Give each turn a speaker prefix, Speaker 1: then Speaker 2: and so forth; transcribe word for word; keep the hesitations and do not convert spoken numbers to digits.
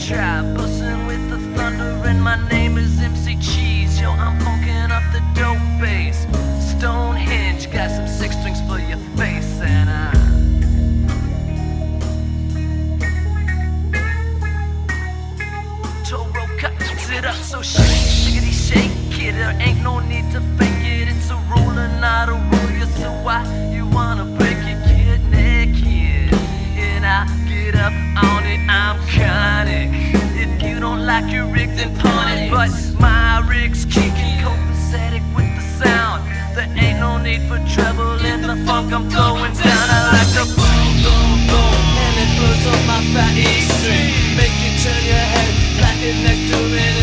Speaker 1: trap, bustin' with the thunder, and my name is M C Cheese. Yo, I'm funkin' up the dope bass. Stonehenge, got some six strings for your face, and I Toro cuts it up, so shake, shiggity shake it. There ain't no need to fake it. It's a rule and not a rule. You so why you wanna break it? Get naked, and I get up on it. I'm conic. If you don't like your rig, then pawn it. But my rig's kicking, copacetic with the sound. There ain't no need for treble in the funk. I'm going down. I like the boom, boom, boom, and it blows up my fat E string. Make you turn your head like an nectarine.